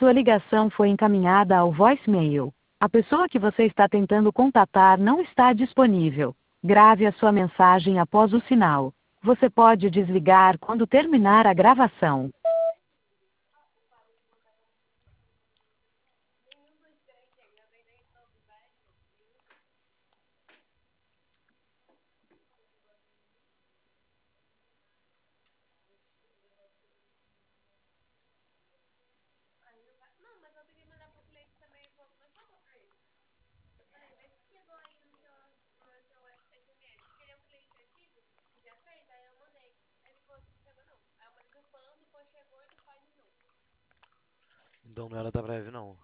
Sua ligação foi encaminhada ao voicemail. A pessoa que você está tentando contatar não está disponível. Grave a sua mensagem após o sinal. Você pode desligar quando terminar a gravação. Então não era da breve, não.